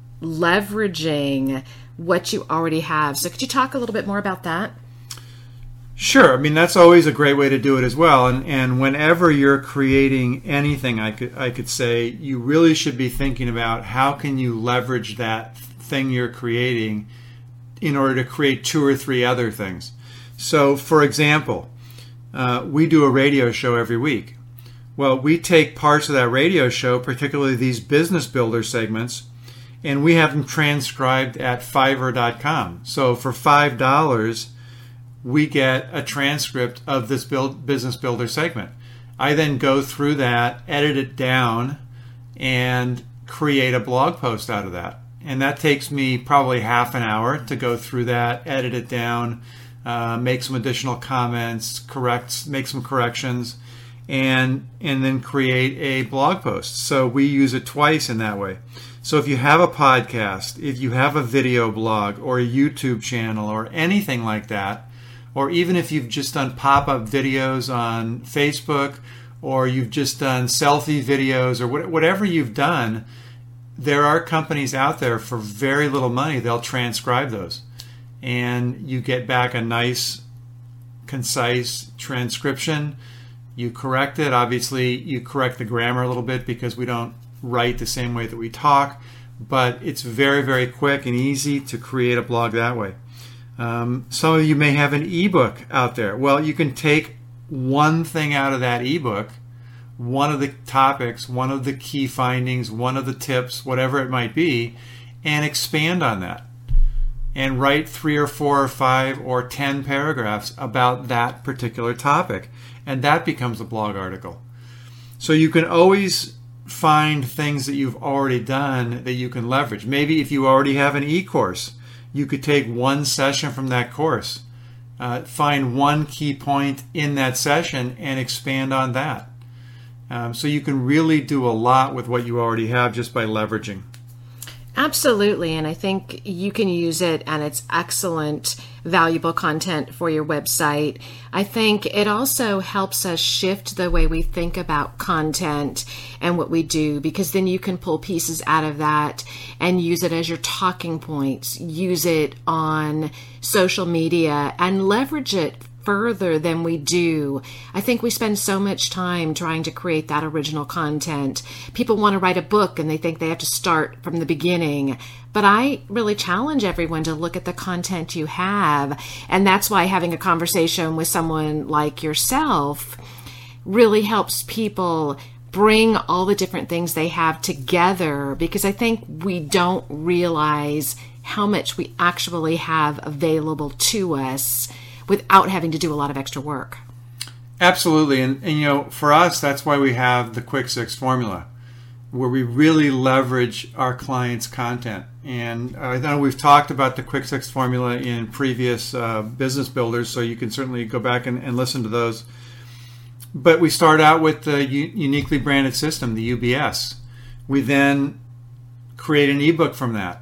leveraging what you already have. So could you talk a little bit more about that? Sure. I mean, that's always a great way to do it as well. And and whenever you're creating anything, I could I could say you really should be thinking about how can you leverage that thing you're creating in order to create two or three other things. So, for example, uh, we do a radio show every week. Well, we take parts of that radio show, particularly these business builder segments, and we have them transcribed at Fiverr dot com. So for five dollars, we get a transcript of this build, business builder segment. I then go through that, edit it down, and create a blog post out of that. And that takes me probably half an hour to go through that, edit it down, uh, make some additional comments, correct, make some corrections, and and then create a blog post. So we use it twice in that way. So if you have a podcast, if you have a video blog or a YouTube channel or anything like that, or even if you've just done pop-up videos on Facebook, or you've just done selfie videos, or whatever you've done, there are companies out there for very little money. They'll transcribe those. And you get back a nice, concise transcription. You correct it. Obviously, you correct the grammar a little bit because we don't write the same way that we talk. But it's very, very quick and easy to create a blog that way. Um, some of you may have an ebook out there. Well, you can take one thing out of that ebook, one of the topics, one of the key findings, one of the tips, whatever it might be, and expand on that. And write three or four or five or ten paragraphs about that particular topic. And that becomes a blog article. So you can always find things that you've already done that you can leverage. Maybe if you already have an e-course, you could take one session from that course, uh, find one key point in that session and expand on that. Um, so you can really do a lot with what you already have just by leveraging. Absolutely, and I think you can use it, and it's excellent, valuable content for your website. I think it also helps us shift the way we think about content and what we do, because then you can pull pieces out of that and use it as your talking points, use it on social media, and leverage it further than we do. I think we spend so much time trying to create that original content. People want to write a book and they think they have to start from the beginning. But I really challenge everyone to look at the content you have. And that's why having a conversation with someone like yourself really helps people bring all the different things they have together, because I think we don't realize how much we actually have available to us without having to do a lot of extra work. Absolutely. And, and, you know, for us, that's why we have the Quick Six formula, where we really leverage our clients' content. And I know we've talked about the Quick Six formula in previous uh, business builders, so you can certainly go back and, and listen to those. But we start out with the u- uniquely branded system, the U B S. We then create an ebook from that.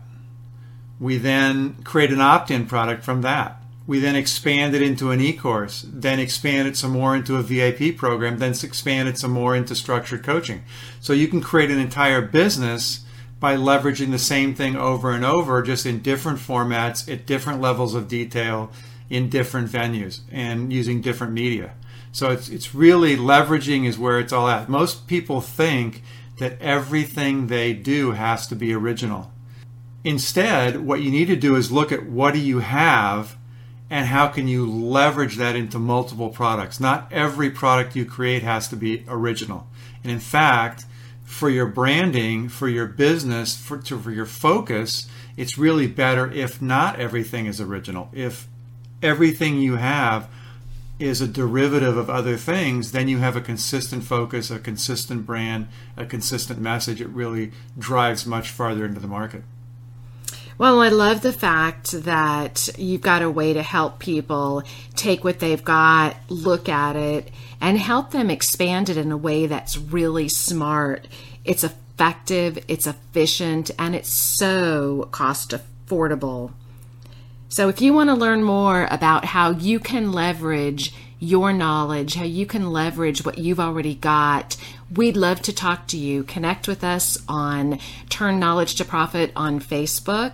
We then create an opt-in product from that. We then expand it into an e-course, then expand it some more into a V I P program, then expand it some more into structured coaching. So you can create an entire business by leveraging the same thing over and over, just in different formats, at different levels of detail, in different venues, and using different media. So it's it's really leveraging is where it's all at. Most people think that everything they do has to be original. Instead, what you need to do is look at what do you have, and how can you leverage that into multiple products. Not every product you create has to be original. And in fact, for your branding, for your business, for, to, for your focus, it's really better if not everything is original. If everything you have is a derivative of other things, then you have a consistent focus, a consistent brand, a consistent message. It really drives much farther into the market. Well, I love the fact that you've got a way to help people take what they've got, look at it, and help them expand it in a way that's really smart. It's effective, it's efficient, and it's so cost affordable. So if you want to learn more about how you can leverage your knowledge, how you can leverage what you've already got, we'd love to talk to you. Connect with us on Turn Knowledge to Profit on Facebook,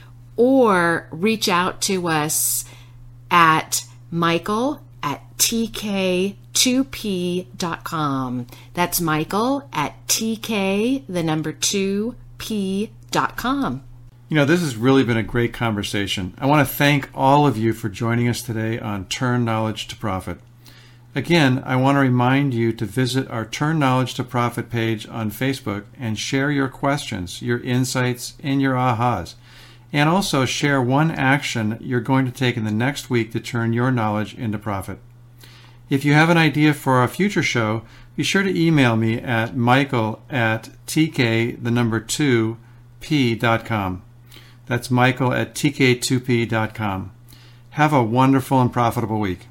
or reach out to us at Michael at T K two P dot com. That's Michael at T K, the number two, P dot com. You know, this has really been a great conversation. I want to thank all of you for joining us today on Turn Knowledge to Profit. Again, I want to remind you to visit our Turn Knowledge to Profit page on Facebook and share your questions, your insights, and your ahas. And also share one action you're going to take in the next week to turn your knowledge into profit. If you have an idea for a future show, be sure to email me at michael at tk, the number two, p dot com. That's Michael at T K two P dot com. Have a wonderful and profitable week.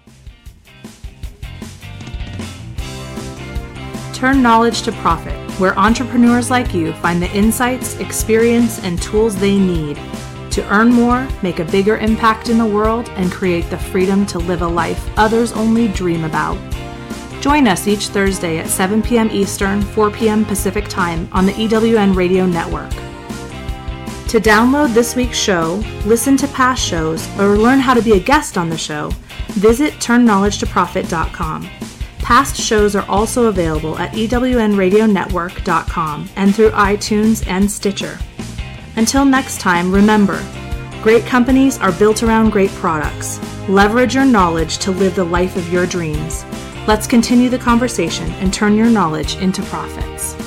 Turn Knowledge to Profit, where entrepreneurs like you find the insights, experience, and tools they need to earn more, make a bigger impact in the world, and create the freedom to live a life others only dream about. Join us each Thursday at seven p.m. Eastern, four p.m. Pacific Time on the E W N Radio Network. To download this week's show, listen to past shows, or learn how to be a guest on the show, visit turn knowledge to profit dot com. Past shows are also available at E W N radio network dot com and through iTunes and Stitcher. Until next time, remember, great companies are built around great products. Leverage your knowledge to live the life of your dreams. Let's continue the conversation and turn your knowledge into profits.